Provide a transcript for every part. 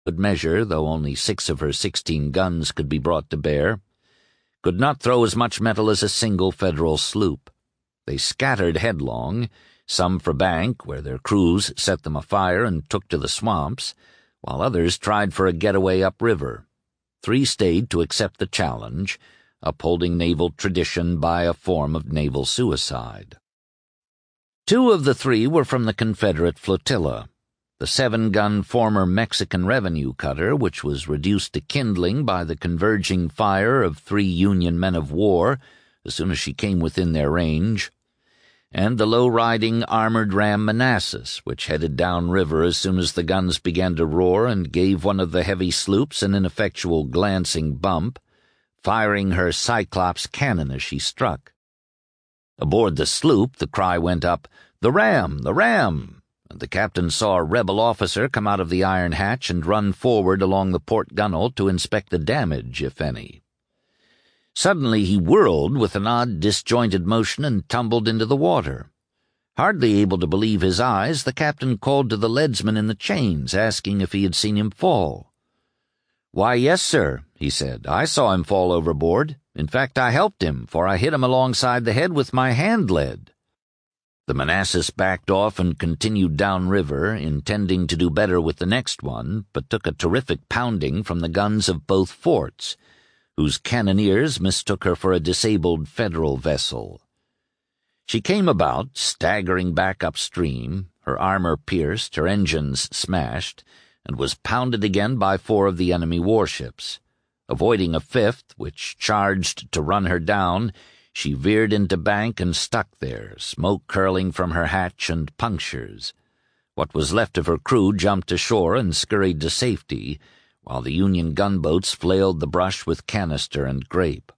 could measure, though only 6 of her 16 guns could be brought to bear, could not throw as much metal as a single Federal sloop. They scattered headlong, some for bank, where their crews set them afire and took to the swamps, while others tried for a getaway upriver. 3 stayed to accept the challenge, upholding naval tradition by a form of naval suicide. 2 of the 3 were from the Confederate flotilla. The 7-gun former Mexican revenue cutter, which was reduced to kindling by the converging fire of 3 Union men of war as soon as she came within their range, and the low-riding armored ram Manassas, which headed downriver as soon as the guns began to roar and gave one of the heavy sloops an ineffectual glancing bump, firing her Cyclops cannon as she struck. Aboard the sloop the cry went up, "The ram! The ram!" and the captain saw a rebel officer come out of the iron hatch and run forward along the port gunwale to inspect the damage, if any. Suddenly he whirled with an odd, disjointed motion and tumbled into the water. Hardly able to believe his eyes, the captain called to the leadsman in the chains, asking if he had seen him fall. "Why, yes, sir," he said. "I saw him fall overboard. In fact, I helped him, for I hit him alongside the head with my hand lead." The Manassas backed off and continued downriver, intending to do better with the next one, but took a terrific pounding from the guns of both forts, whose cannoneers mistook her for a disabled Federal vessel. She came about, staggering back upstream, her armor pierced, her engines smashed, and was pounded again by 4 of the enemy warships. Avoiding a 5th, which charged to run her down, she veered into bank and stuck there, smoke curling from her hatch and punctures. What was left of her crew jumped ashore and scurried to safety, while the Union gunboats flailed the brush with canister and grape.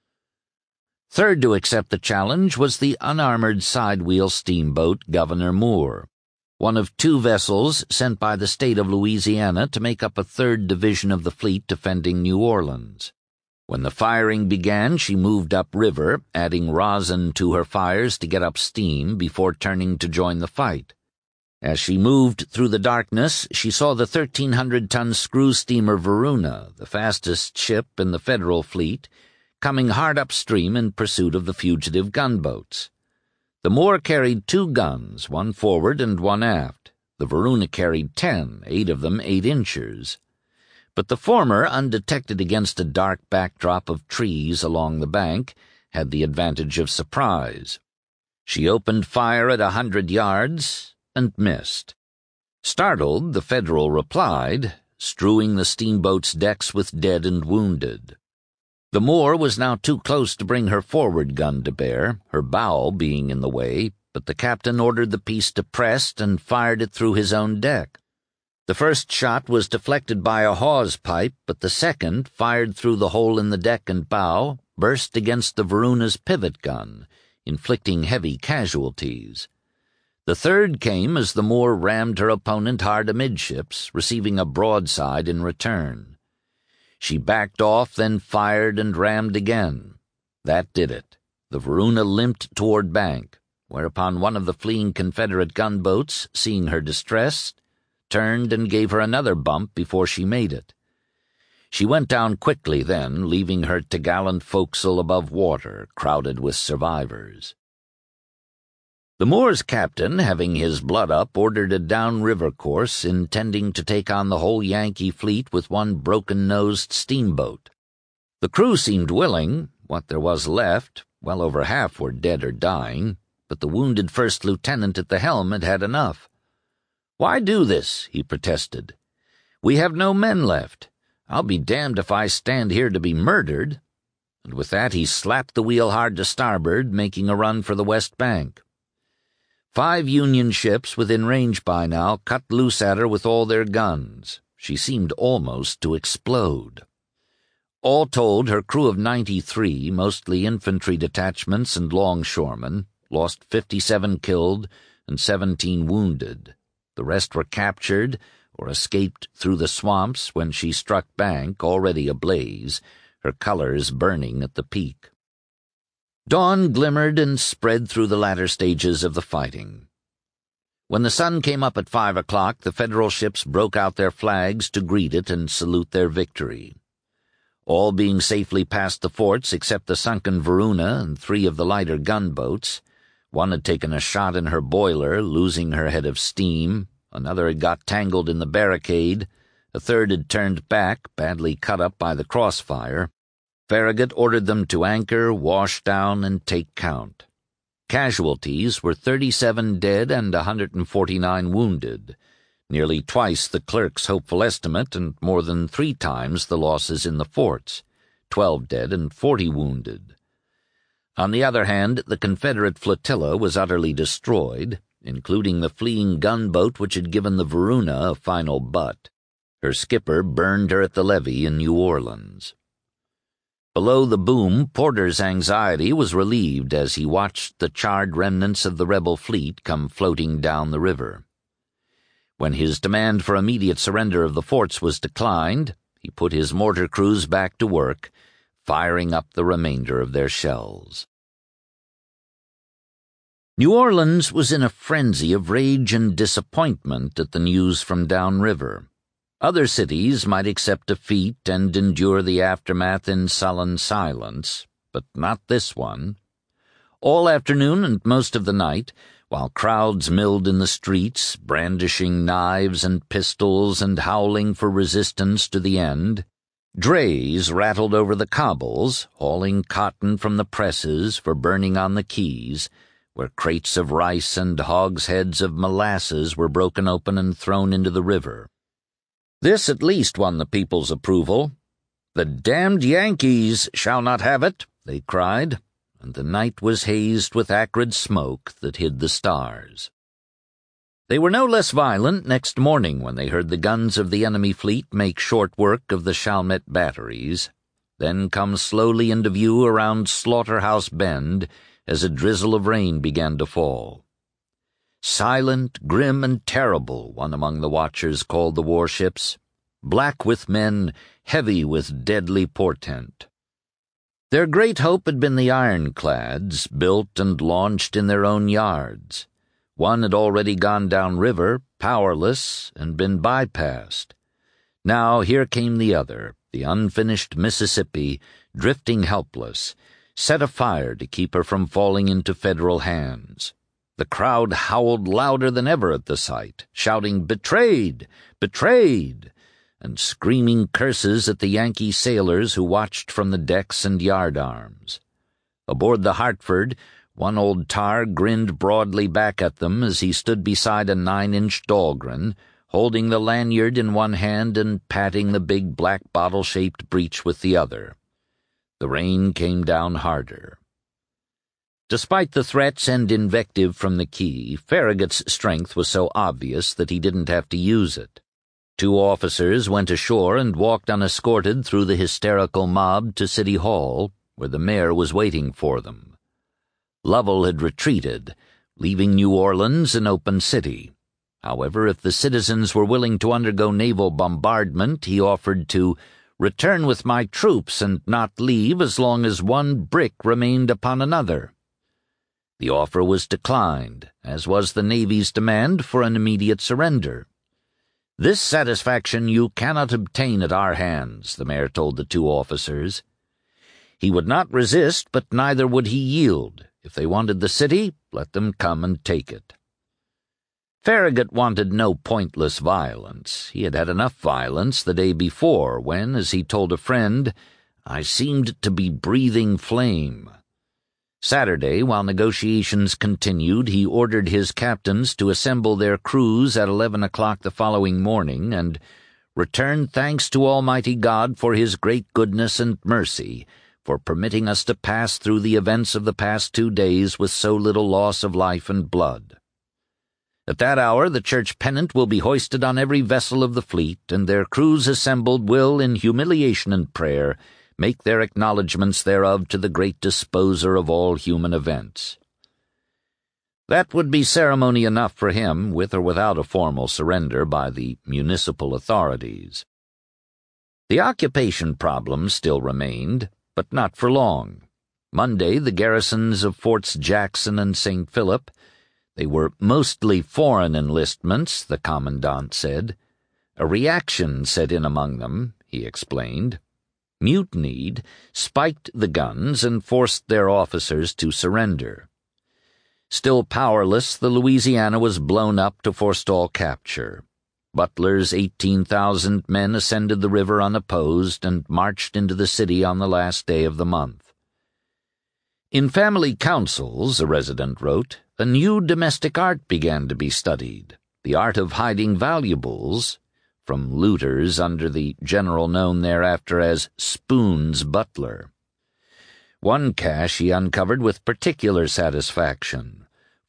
Third to accept the challenge was the unarmored sidewheel steamboat Governor Moore, one of 2 vessels sent by the state of Louisiana to make up a 3rd division of the fleet defending New Orleans. When the firing began, she moved upriver, adding rosin to her fires to get up steam before turning to join the fight. As she moved through the darkness, she saw the 1,300-ton screw steamer Varuna, the fastest ship in the Federal fleet, coming hard upstream in pursuit of the fugitive gunboats. The Moore carried 2 guns, one forward and one aft. The Varuna carried 10, 8 of them 8-inchers. But the former, undetected against a dark backdrop of trees along the bank, had the advantage of surprise. She opened fire at 100 yards and missed. Startled, the Federal replied, strewing the steamboat's decks with dead and wounded. The Moore was now too close to bring her forward gun to bear, her bow being in the way, but the captain ordered the piece depressed and fired it through his own deck. The first shot was deflected by a hawse pipe, but the second, fired through the hole in the deck and bow, burst against the Varuna's pivot gun, inflicting heavy casualties. The third came as the Moore rammed her opponent hard amidships, receiving a broadside in return. She backed off, then fired and rammed again. That did it. The Varuna limped toward bank, whereupon one of the fleeing Confederate gunboats, seeing her distressed, turned and gave her another bump before she made it. She went down quickly then, leaving her topgallant forecastle above water, crowded with survivors. The Moore's captain, having his blood up, ordered a downriver course, intending to take on the whole Yankee fleet with one broken-nosed steamboat. The crew seemed willing. What there was left, well over half were dead or dying, but the wounded first lieutenant at the helm had had enough. "Why do this?" he protested. "We have no men left. I'll be damned if I stand here to be murdered." And with that he slapped the wheel hard to starboard, making a run for the west bank. 5 Union ships within range by now cut loose at her with all their guns. She seemed almost to explode. All told, her crew of 93, mostly infantry detachments and longshoremen, lost 57 killed and 17 wounded. The rest were captured or escaped through the swamps when she struck bank, already ablaze, her colors burning at the peak. Dawn glimmered and spread through the latter stages of the fighting. When the sun came up at 5 o'clock, the Federal ships broke out their flags to greet it and salute their victory. All being safely past the forts except the sunken Varuna and 3 of the lighter gunboats. One had taken a shot in her boiler, losing her head of steam. Another had got tangled in the barricade. A third had turned back, badly cut up by the crossfire. Farragut ordered them to anchor, wash down, and take count. Casualties were 37 dead and 149 wounded, nearly twice the clerk's hopeful estimate and more than 3 times the losses in the forts, 12 dead and 40 wounded. On the other hand, the Confederate flotilla was utterly destroyed, including the fleeing gunboat which had given the Varuna a final butt. Her skipper burned her at the levee in New Orleans. Below the boom, Porter's anxiety was relieved as he watched the charred remnants of the rebel fleet come floating down the river. When his demand for immediate surrender of the forts was declined, he put his mortar crews back to work, firing up the remainder of their shells. New Orleans was in a frenzy of rage and disappointment at the news from downriver. Other cities might accept defeat and endure the aftermath in sullen silence, but not this one. All afternoon and most of the night, while crowds milled in the streets, brandishing knives and pistols and howling for resistance to the end, drays rattled over the cobbles, hauling cotton from the presses for burning on the quays, where crates of rice and hogsheads of molasses were broken open and thrown into the river. This at least won the people's approval. "The damned Yankees shall not have it," they cried, and the night was hazed with acrid smoke that hid the stars. They were no less violent next morning when they heard the guns of the enemy fleet make short work of the Chalmette batteries, then come slowly into view around Slaughterhouse Bend as a drizzle of rain began to fall. Silent, grim, and terrible, one among the watchers called the warships, black with men, heavy with deadly portent. Their great hope had been the ironclads, built and launched in their own yards. One had already gone down river, powerless, and been bypassed. Now here came the other, the unfinished Mississippi, drifting helpless, set afire to keep her from falling into Federal hands. The crowd howled louder than ever at the sight, shouting, "Betrayed! Betrayed!" and screaming curses at the Yankee sailors who watched from the decks and yardarms. Aboard the Hartford, one old tar grinned broadly back at them as he stood beside a 9-inch Dahlgren, holding the lanyard in one hand and patting the big black bottle-shaped breech with the other. The rain came down harder. Despite the threats and invective from the quay, Farragut's strength was so obvious that he didn't have to use it. 2 officers went ashore and walked unescorted through the hysterical mob to City Hall, where the mayor was waiting for them. Lovell had retreated, leaving New Orleans an open city. However, if the citizens were willing to undergo naval bombardment, he offered to return with my troops and not leave as long as one brick remained upon another. The offer was declined, as was the Navy's demand for an immediate surrender. "This satisfaction you cannot obtain at our hands," the mayor told the 2 officers. He would not resist, but neither would he yield. If they wanted the city, let them come and take it. Farragut wanted no pointless violence. He had had enough violence the day before when, as he told a friend, "I seemed to be breathing flame." Saturday, while negotiations continued, he ordered his captains to assemble their crews at 11 o'clock the following morning and return thanks to Almighty God for His great goodness and mercy, for permitting us to pass through the events of the past 2 days with so little loss of life and blood. At that hour the church pennant will be hoisted on every vessel of the fleet, and their crews assembled will, in humiliation and prayer, make their acknowledgments thereof to the great Disposer of all human events. That would be ceremony enough for him, with or without a formal surrender by the municipal authorities. The occupation problem still remained, but not for long. Monday, the garrisons of Forts Jackson and St. Philip, They were mostly foreign enlistments, the commandant said. A reaction set in among them, he explained. Mutinied, spiked the guns, and forced their officers to surrender. Still powerless, the Louisiana was blown up to forestall capture. Butler's 18,000 men ascended the river unopposed and marched into the city on the last day of the month. In family councils, a resident wrote, a new domestic art began to be studied, the art of hiding valuables from looters under the general known thereafter as Spoons Butler. One cache he uncovered with particular satisfaction.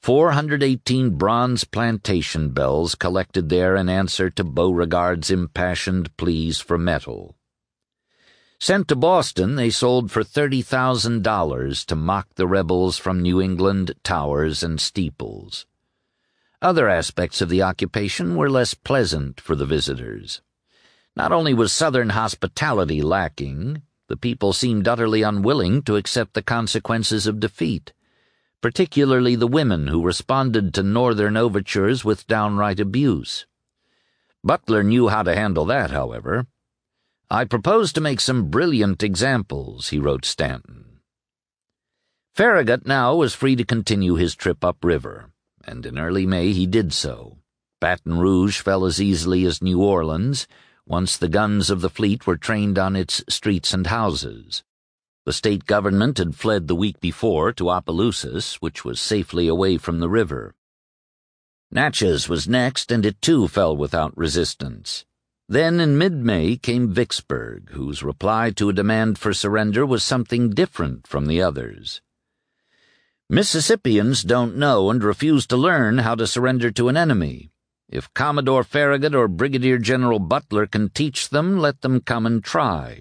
418 bronze plantation bells collected there in answer to Beauregard's impassioned pleas for metal. Sent to Boston, they sold for $30,000 to mock the rebels from New England towers and steeples. Other aspects of the occupation were less pleasant for the visitors. Not only was Southern hospitality lacking, the people seemed utterly unwilling to accept the consequences of defeat, particularly the women who responded to Northern overtures with downright abuse. Butler knew how to handle that, however. I propose to make some brilliant examples, he wrote Stanton. Farragut now was free to continue his trip upriver, and in early May he did so. Baton Rouge fell as easily as New Orleans, once the guns of the fleet were trained on its streets and houses. The state government had fled the week before to Opelousas, which was safely away from the river. Natchez was next, and it too fell without resistance. Then in mid-May came Vicksburg, whose reply to a demand for surrender was something different from the others. Mississippians don't know and refuse to learn how to surrender to an enemy. If Commodore Farragut or Brigadier General Butler can teach them, let them come and try.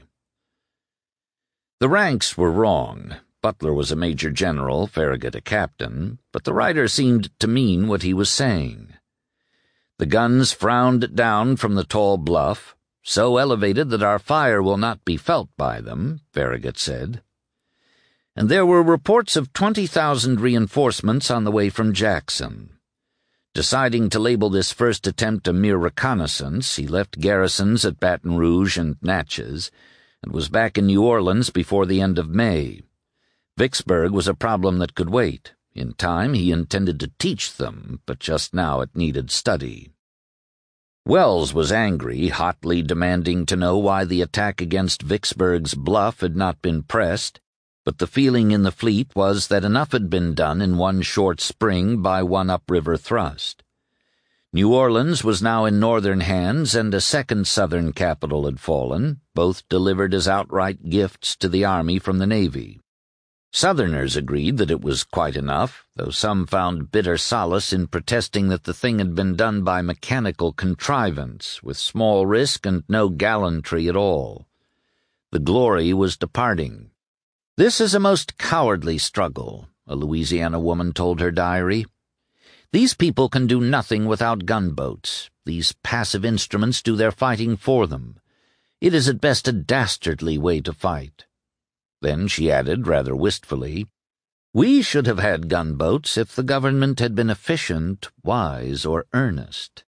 The ranks were wrong. Butler was a major general, Farragut a captain, but the writer seemed to mean what he was saying. The guns frowned down from the tall bluff, so elevated that our fire will not be felt by them, Farragut said. And there were reports of 20,000 reinforcements on the way from Jackson. Deciding to label this first attempt a mere reconnaissance, he left garrisons at Baton Rouge and Natchez, and was back in New Orleans before the end of May. Vicksburg was a problem that could wait. In time he intended to teach them, but just now it needed study. Wells was angry, hotly demanding to know why the attack against Vicksburg's bluff had not been pressed, but the feeling in the fleet was that enough had been done in one short spring by one upriver thrust. New Orleans was now in Northern hands, and a second Southern capital had fallen, both delivered as outright gifts to the Army from the Navy. Southerners agreed that it was quite enough, though some found bitter solace in protesting that the thing had been done by mechanical contrivance, with small risk and no gallantry at all. The glory was departing. "This is a most cowardly struggle," a Louisiana woman told her diary. "These people can do nothing without gunboats. These passive instruments do their fighting for them. It is at best a dastardly way to fight." Then she added, rather wistfully, "We should have had gunboats if the government had been efficient, wise, or earnest."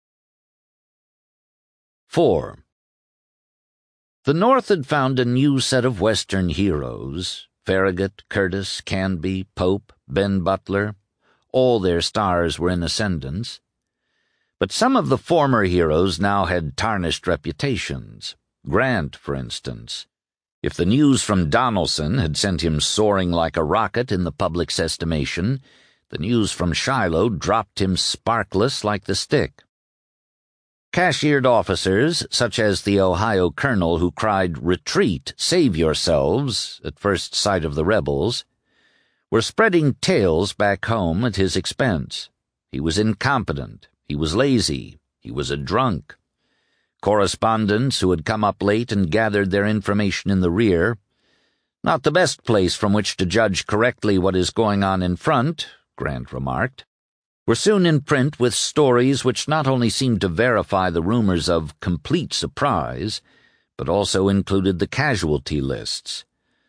4. The North had found a new set of Western heroes: Farragut, Curtis, Canby, Pope, Ben Butler. All their stars were in ascendance. But some of the former heroes now had tarnished reputations. Grant, for instance. If the news from Donelson had sent him soaring like a rocket in the public's estimation, the news from Shiloh dropped him sparkless like the stick. Cashiered officers, such as the Ohio colonel who cried, "Retreat, save yourselves," at first sight of the rebels, were spreading tales back home at his expense. He was incompetent, he was lazy, he was a drunk. Correspondents who had come up late and gathered their information in the rear. "Not the best place from which to judge correctly what is going on in front," Grant remarked, were soon in print with stories which not only seemed to verify the rumors of complete surprise, but also included the casualty lists.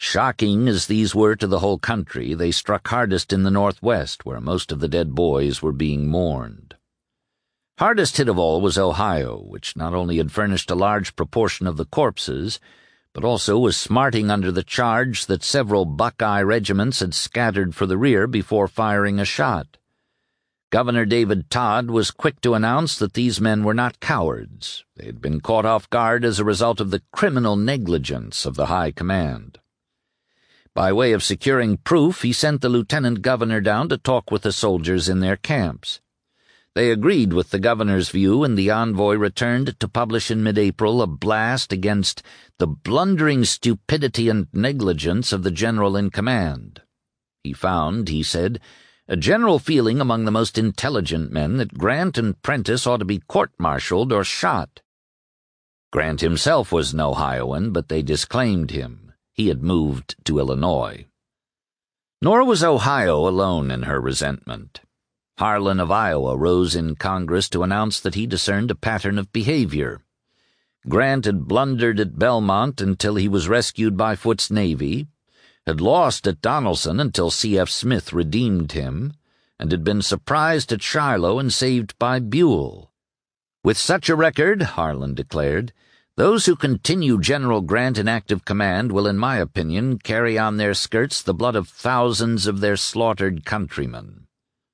Shocking as these were to the whole country, they struck hardest in the Northwest, where most of the dead boys were being mourned. Hardest hit of all was Ohio, which not only had furnished a large proportion of the corpses, but also was smarting under the charge that several Buckeye regiments had scattered for the rear before firing a shot. Governor David Todd was quick to announce that these men were not cowards. They had been caught off guard as a result of the criminal negligence of the high command. By way of securing proof, he sent the lieutenant governor down to talk with the soldiers in their camps. They agreed with the governor's view, and the envoy returned to publish in mid-April a blast against the blundering stupidity and negligence of the general in command. He found, he said, a general feeling among the most intelligent men that Grant and Prentiss ought to be court-martialed or shot. Grant himself was an Ohioan, but they disclaimed him. He had moved to Illinois. Nor was Ohio alone in her resentment. Harlan of Iowa rose in Congress to announce that he discerned a pattern of behavior. Grant had blundered at Belmont until he was rescued by Foote's Navy, had lost at Donelson until C.F. Smith redeemed him, and had been surprised at Shiloh and saved by Buell. With such a record, Harlan declared, those who continue General Grant in active command will, in my opinion, carry on their skirts the blood of thousands of their slaughtered countrymen.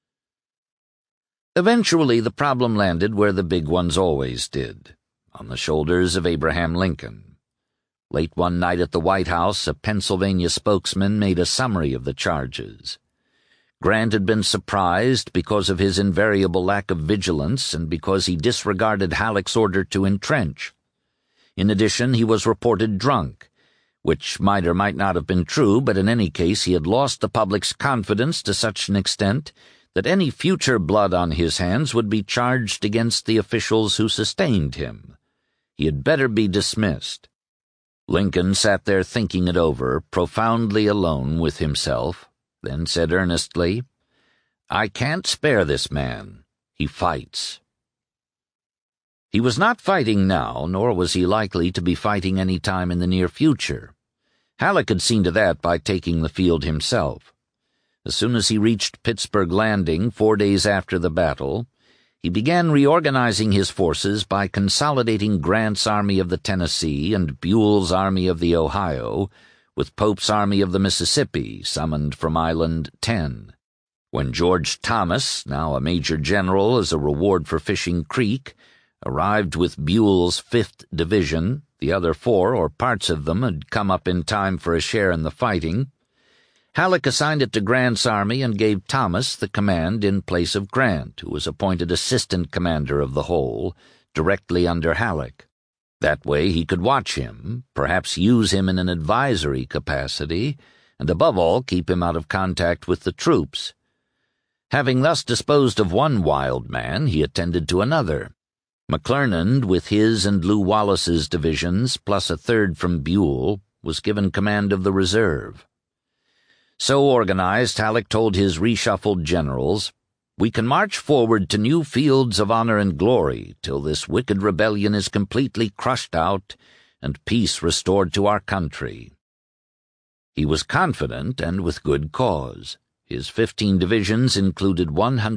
Eventually, the problem landed where the big ones always did, on the shoulders of Abraham Lincoln. Late one night at the White House, a Pennsylvania spokesman made a summary of the charges. Grant had been surprised because of his invariable lack of vigilance and because he disregarded Halleck's order to entrench. In addition, he was reported drunk, which might or might not have been true, but in any case he had lost the public's confidence to such an extent that any future blood on his hands would be charged against the officials who sustained him. He had better be dismissed. Lincoln sat there thinking it over, profoundly alone with himself, then said earnestly, "I can't spare this man. He fights." He was not fighting now, nor was he likely to be fighting any time in the near future. Halleck had seen to that by taking the field himself. As soon as he reached Pittsburgh Landing 4 days after the battle, he began reorganizing his forces by consolidating Grant's Army of the Tennessee and Buell's Army of the Ohio with Pope's Army of the Mississippi, summoned from Island 10. When George Thomas, now a major general as a reward for Fishing Creek, arrived with Buell's 5th Division, the other 4, or parts of them, had come up in time for a share in the fighting. Halleck assigned it to Grant's army and gave Thomas the command in place of Grant, who was appointed assistant commander of the whole, directly under Halleck. That way he could watch him, perhaps use him in an advisory capacity, and above all keep him out of contact with the troops. Having thus disposed of one wild man, he attended to another. McClernand, with his and Lew Wallace's divisions, plus a third from Buell, was given command of the reserve. So organized, Halleck told his reshuffled generals, "We can march forward to new fields of honor and glory till this wicked rebellion is completely crushed out and peace restored to our country." He was confident, and with good cause. His 15 divisions included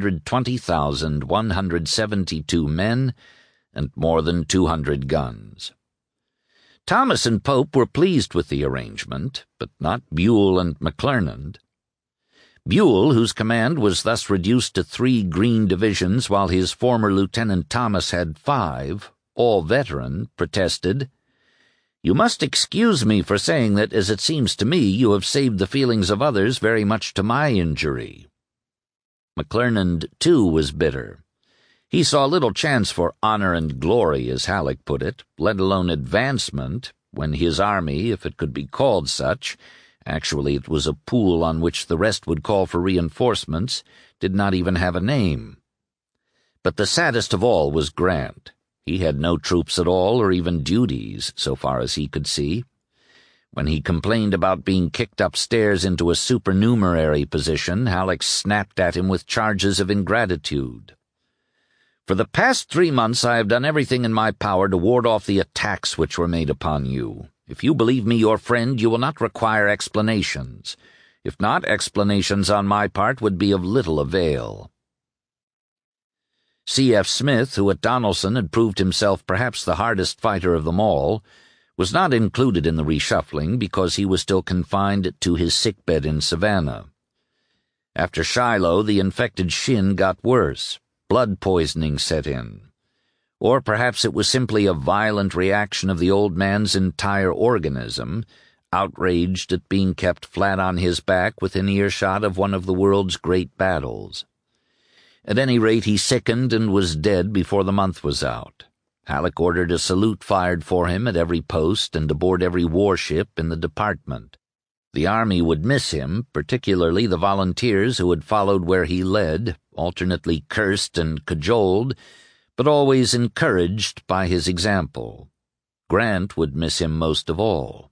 120,172 men and more than 200 guns. Thomas and Pope were pleased with the arrangement, but not Buell and McClernand. Buell, whose command was thus reduced to 3 green divisions while his former Lieutenant Thomas had 5, all veteran, protested, "You must excuse me for saying that, as it seems to me, you have saved the feelings of others very much to my injury." McClernand, too, was bitter. He saw little chance for honor and glory, as Halleck put it, let alone advancement, when his army, if it could be called such, actually it was a pool on which the rest would call for reinforcements, did not even have a name. But the saddest of all was Grant. He had no troops at all, or even duties, so far as he could see. When he complained about being kicked upstairs into a supernumerary position, Halleck snapped at him with charges of ingratitude. "For the past 3 months I have done everything in my power to ward off the attacks which were made upon you. If you believe me your friend, you will not require explanations. If not, explanations on my part would be of little avail." C.F. Smith, who at Donelson had proved himself perhaps the hardest fighter of them all, was not included in the reshuffling because he was still confined to his sickbed in Savannah. After Shiloh, the infected shin got worse. Blood poisoning set in. Or perhaps it was simply a violent reaction of the old man's entire organism, outraged at being kept flat on his back within earshot of one of the world's great battles. At any rate, he sickened and was dead before the month was out. Halleck ordered a salute fired for him at every post and aboard every warship in the department. The army would miss him, particularly the volunteers who had followed where he led, alternately cursed and cajoled, but always encouraged by his example. Grant would miss him most of all.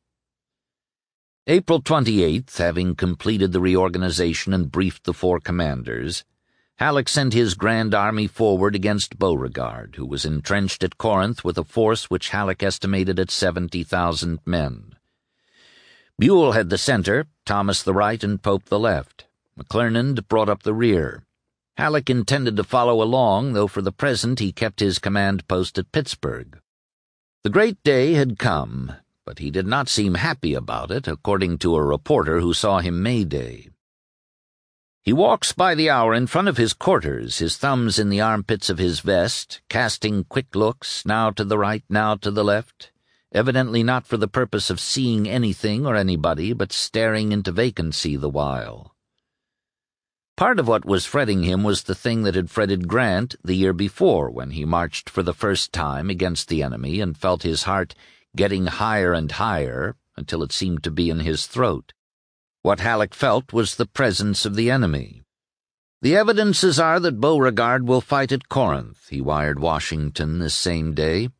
April 28th, having completed the reorganization and briefed the four commanders, Halleck sent his grand army forward against Beauregard, who was entrenched at Corinth with a force which Halleck estimated at 70,000 men. Buell had the center, Thomas the right, and Pope the left. McClernand brought up the rear. Halleck intended to follow along, though for the present he kept his command post at Pittsburgh. The great day had come, but he did not seem happy about it, according to a reporter who saw him May Day. "He walks by the hour in front of his quarters, his thumbs in the armpits of his vest, casting quick looks, now to the right, now to the left, evidently not for the purpose of seeing anything or anybody, but staring into vacancy the while." Part of what was fretting him was the thing that had fretted Grant the year before, when he marched for the first time against the enemy and felt his heart getting higher and higher until it seemed to be in his throat. What Halleck felt was the presence of the enemy. "The evidences are that Beauregard will fight at Corinth," he wired Washington this same day.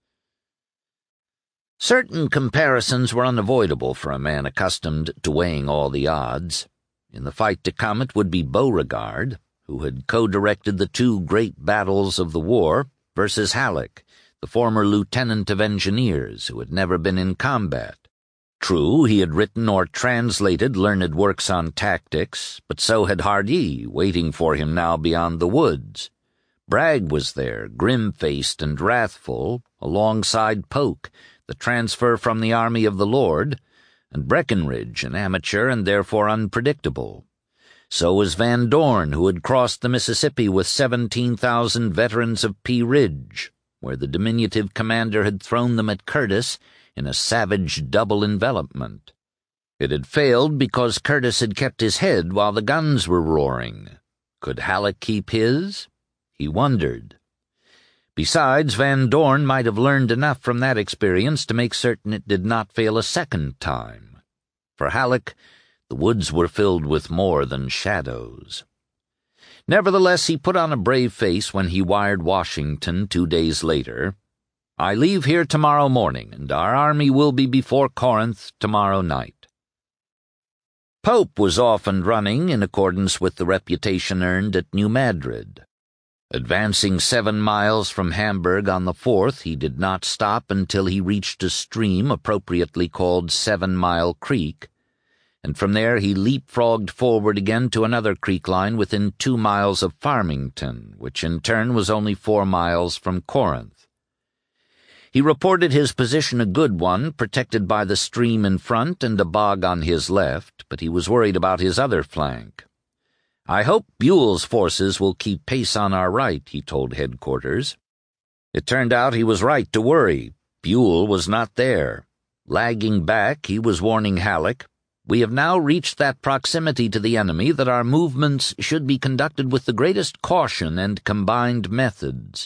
Certain comparisons were unavoidable for a man accustomed to weighing all the odds. In the fight to come it would be Beauregard, who had co-directed the two great battles of the war, versus Halleck, the former lieutenant of engineers who had never been in combat. True, he had written or translated learned works on tactics, but so had Hardee, waiting for him now beyond the woods. Bragg was there, grim-faced and wrathful, alongside Polk, the transfer from the Army of the Lord, and Breckinridge, an amateur and therefore unpredictable. So was Van Dorn, who had crossed the Mississippi with 17,000 veterans of Pea Ridge, where the diminutive commander had thrown them at Curtis in a savage double envelopment. It had failed because Curtis had kept his head while the guns were roaring. Could Halleck keep his? He wondered. Besides, Van Dorn might have learned enough from that experience to make certain it did not fail a second time. For Halleck, the woods were filled with more than shadows. Nevertheless, he put on a brave face when he wired Washington 2 days later, "I leave here tomorrow morning, and our army will be before Corinth tomorrow night." Pope was off and running in accordance with the reputation earned at New Madrid. Advancing 7 miles from Hamburg on the 4th, he did not stop until he reached a stream appropriately called 7 Mile Creek, and from there he leapfrogged forward again to another creek line within 2 miles of Farmington, which in turn was only 4 miles from Corinth. He reported his position a good one, protected by the stream in front and a bog on his left, but he was worried about his other flank. "I hope Buell's forces will keep pace on our right," he told headquarters. It turned out he was right to worry. Buell was not there. Lagging back, he was warning Halleck, "We have now reached that proximity to the enemy that our movements should be conducted with the greatest caution and combined methods."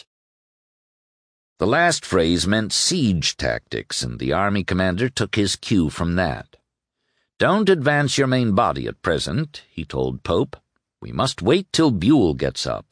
The last phrase meant siege tactics, and the army commander took his cue from that. "Don't advance your main body at present," he told Pope. "We must wait till Buell gets up."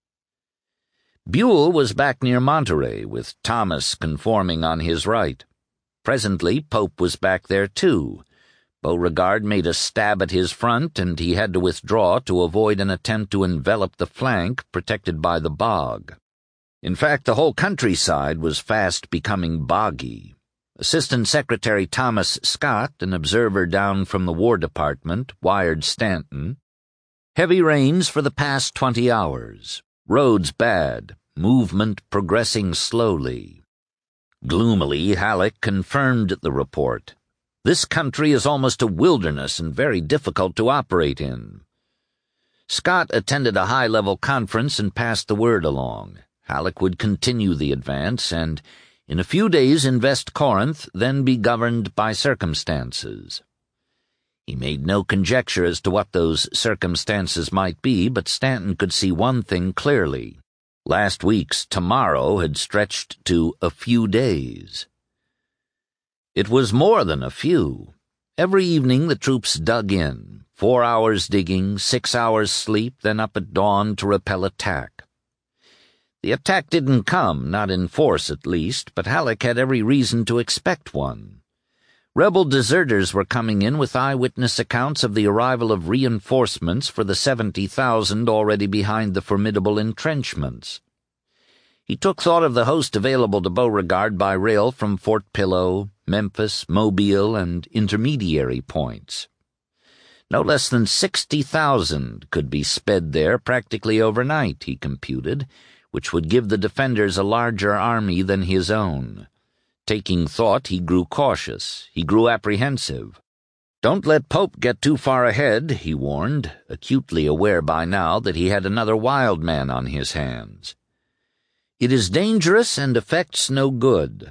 Buell was back near Monterey, with Thomas conforming on his right. Presently, Pope was back there too. Beauregard made a stab at his front, and he had to withdraw to avoid an attempt to envelop the flank protected by the bog. In fact, the whole countryside was fast becoming boggy. Assistant Secretary Thomas Scott, an observer down from the War Department, wired Stanton, "Heavy rains for the past 20 hours. Roads bad. Movement progressing slowly." Gloomily, Halleck confirmed the report. "This country is almost a wilderness and very difficult to operate in." Scott attended a high-level conference and passed the word along. Halleck would continue the advance and, in a few days, invest Corinth, then be governed by circumstances. He made no conjecture as to what those circumstances might be, but Stanton could see one thing clearly. Last week's tomorrow had stretched to a few days. It was more than a few. Every evening the troops dug in, 4 hours digging, 6 hours sleep, then up at dawn to repel attack. The attack didn't come, not in force at least, but Halleck had every reason to expect one. Rebel deserters were coming in with eyewitness accounts of the arrival of reinforcements for the 70,000 already behind the formidable entrenchments. He took thought of the host available to Beauregard by rail from Fort Pillow, Memphis, Mobile, and intermediary points. No less than 60,000 could be sped there practically overnight, he computed, which would give the defenders a larger army than his own. Taking thought, he grew cautious. He grew apprehensive. "Don't let Pope get too far ahead," he warned, acutely aware by now that he had another wild man on his hands. "It is dangerous and effects no good."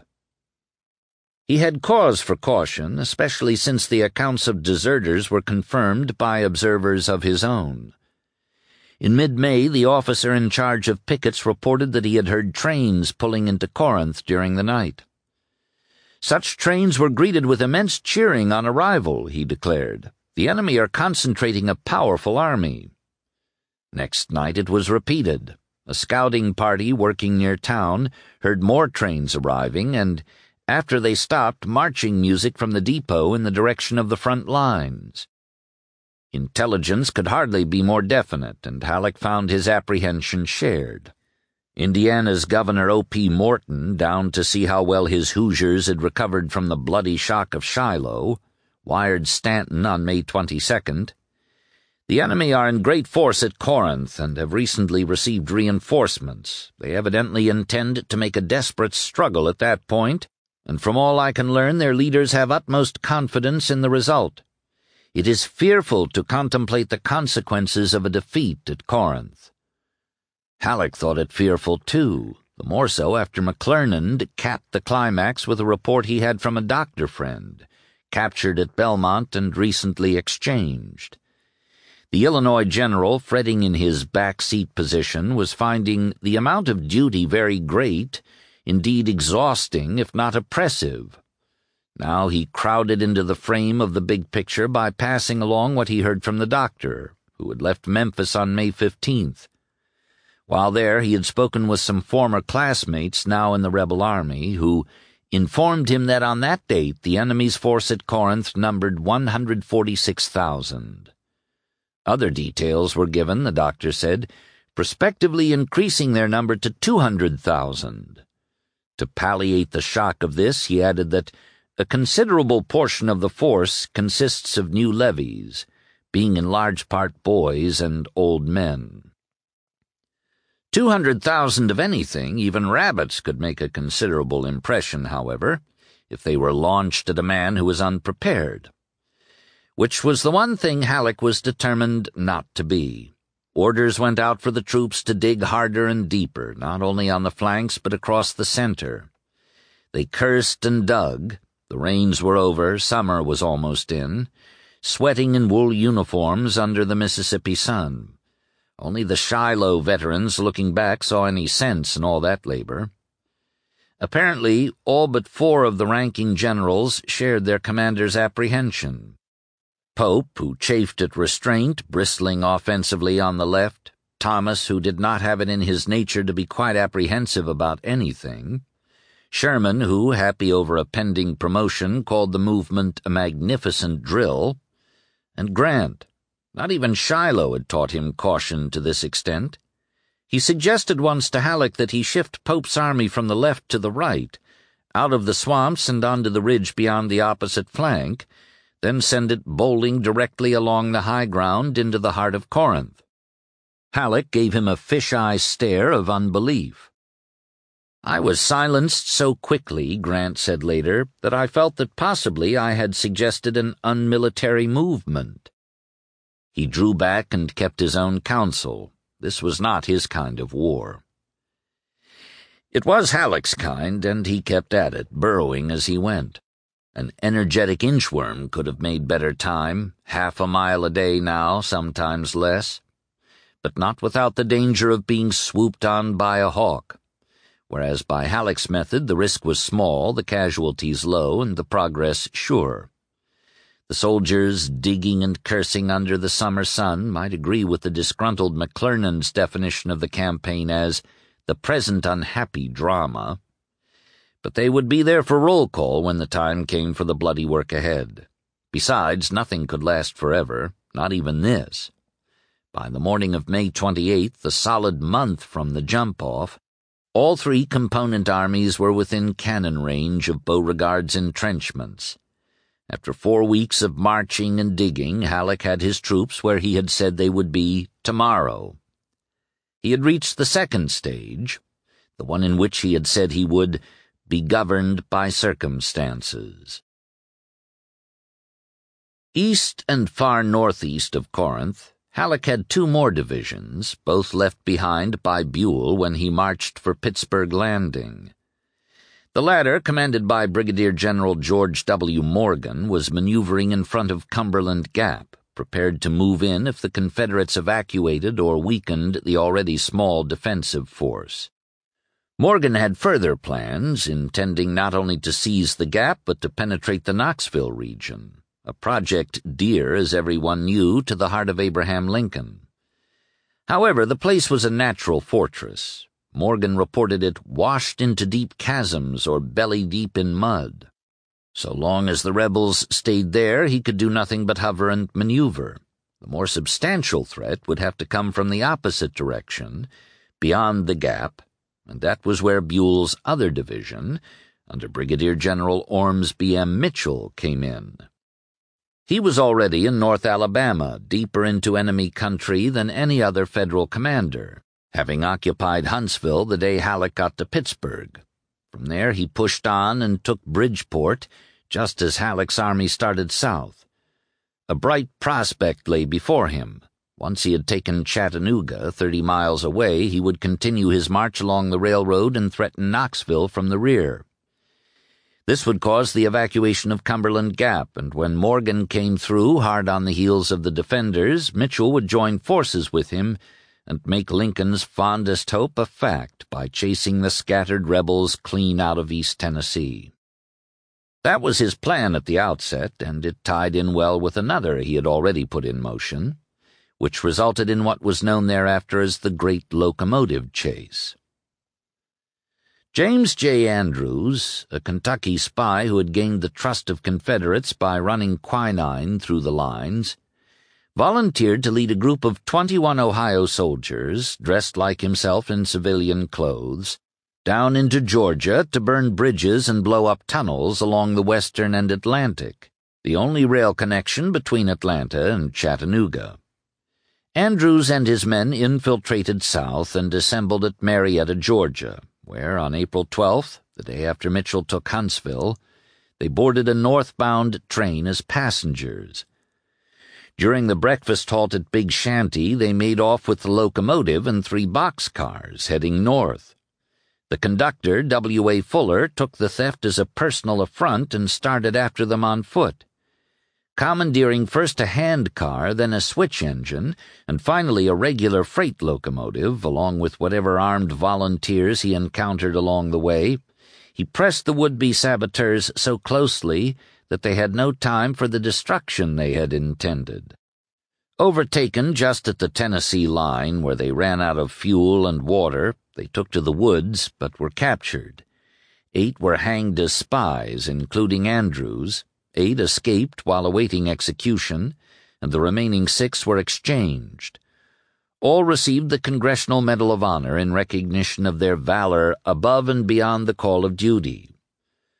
He had cause for caution, especially since the accounts of deserters were confirmed by observers of his own. In mid-May, the officer in charge of pickets reported that he had heard trains pulling into Corinth during the night. "Such trains were greeted with immense cheering on arrival," he declared. "The enemy are concentrating a powerful army." Next night it was repeated. A scouting party working near town heard more trains arriving and, after they stopped, marching music from the depot in the direction of the front lines. Intelligence could hardly be more definite, and Halleck found his apprehension shared. Indiana's Governor O.P. Morton, down to see how well his Hoosiers had recovered from the bloody shock of Shiloh, wired Stanton on May 22nd, "The enemy are in great force at Corinth and have recently received reinforcements. They evidently intend to make a desperate struggle at that point, and from all I can learn their leaders have utmost confidence in the result. It is fearful to contemplate the consequences of a defeat at Corinth." Halleck thought it fearful too, the more so after McClernand capped the climax with a report he had from a doctor friend, captured at Belmont and recently exchanged. The Illinois general, fretting in his back-seat position, was finding the amount of duty very great, indeed exhausting, if not oppressive. Now he crowded into the frame of the big picture by passing along what he heard from the doctor, who had left Memphis on May 15th. While there, he had spoken with some former classmates now in the rebel army, who informed him that on that date the enemy's force at Corinth numbered 146,000. Other details were given, the doctor said, prospectively increasing their number to 200,000. To palliate the shock of this, he added that a considerable portion of the force consists of new levies, being in large part boys and old men. 200,000 of anything, even rabbits, could make a considerable impression, however, if they were launched at a man who was unprepared. Which was the one thing Halleck was determined not to be. Orders went out for the troops to dig harder and deeper, not only on the flanks but across the center. They cursed and dug. The rains were over, summer was almost in, sweating in wool uniforms under the Mississippi sun. Only the Shiloh veterans looking back saw any sense in all that labor. Apparently, all but 4 of the ranking generals shared their commander's apprehension. Pope, who chafed at restraint, bristling offensively on the left, Thomas, who did not have it in his nature to be quite apprehensive about anything, Sherman, who, happy over a pending promotion, called the movement a magnificent drill, and Grant. Not even Shiloh had taught him caution to this extent. He suggested once to Halleck that he shift Pope's army from the left to the right, out of the swamps and onto the ridge beyond the opposite flank, then send it bowling directly along the high ground into the heart of Corinth. Halleck gave him a fish-eye stare of unbelief. "I was silenced so quickly," Grant said later, "that I felt that possibly I had suggested an unmilitary movement." He drew back and kept his own counsel. This was not his kind of war. It was Halleck's kind, and he kept at it, burrowing as he went. An energetic inchworm could have made better time, 1/2 a mile a day now, sometimes less, but not without the danger of being swooped on by a hawk. Whereas by Halleck's method the risk was small, the casualties low, and the progress sure. The soldiers, digging and cursing under the summer sun, might agree with the disgruntled McClernand's definition of the campaign as the present unhappy drama, but they would be there for roll call when the time came for the bloody work ahead. Besides, nothing could last forever, not even this. By the morning of May 28th, a solid month from the jump-off, all three component armies were within cannon range of Beauregard's entrenchments. After 4 weeks of marching and digging, Halleck had his troops where he had said they would be tomorrow. He had reached the second stage, the one in which he had said he would be governed by circumstances. East and far northeast of Corinth, Halleck had 2 more divisions, both left behind by Buell when he marched for Pittsburgh Landing. The latter, commanded by Brigadier General George W. Morgan, was maneuvering in front of Cumberland Gap, prepared to move in if the Confederates evacuated or weakened the already small defensive force. Morgan had further plans, intending not only to seize the Gap but to penetrate the Knoxville region, a project dear, as everyone knew, to the heart of Abraham Lincoln. However, the place was a natural fortress. Morgan reported it washed into deep chasms or belly-deep in mud. So long as the rebels stayed there, he could do nothing but hover and maneuver. The more substantial threat would have to come from the opposite direction, beyond the Gap, and that was where Buell's other division, under Brigadier General Ormsby M. Mitchell, came in. He was already in North Alabama, deeper into enemy country than any other Federal commander, having occupied Huntsville the day Halleck got to Pittsburgh. From there he pushed on and took Bridgeport, just as Halleck's army started south. A bright prospect lay before him. Once he had taken Chattanooga, 30 miles away, he would continue his march along the railroad and threaten Knoxville from the rear. This would cause the evacuation of Cumberland Gap, and when Morgan came through, hard on the heels of the defenders, Mitchell would join forces with him and make Lincoln's fondest hope a fact by chasing the scattered rebels clean out of East Tennessee. That was his plan at the outset, and it tied in well with another he had already put in motion, which resulted in what was known thereafter as the Great Locomotive Chase. James J. Andrews, a Kentucky spy who had gained the trust of Confederates by running quinine through the lines, volunteered to lead a group of 21 Ohio soldiers, dressed like himself in civilian clothes, down into Georgia to burn bridges and blow up tunnels along the Western and Atlantic, the only rail connection between Atlanta and Chattanooga. Andrews and his men infiltrated south and assembled at Marietta, Georgia, where on April 12th, the day after Mitchell took Huntsville, they boarded a northbound train as passengers. During the breakfast halt at Big Shanty, they made off with the locomotive and 3 boxcars heading north. The conductor, W.A. Fuller, took the theft as a personal affront and started after them on foot, commandeering first a hand car, then a switch engine, and finally a regular freight locomotive, along with whatever armed volunteers he encountered along the way. He pressed the would-be saboteurs so closely that they had no time for the destruction they had intended. Overtaken just at the Tennessee line, where they ran out of fuel and water, they took to the woods but were captured. 8 were hanged as spies, including Andrews. 8 escaped while awaiting execution, and the remaining 6 were exchanged. All received the Congressional Medal of Honor in recognition of their valor above and beyond the call of duty.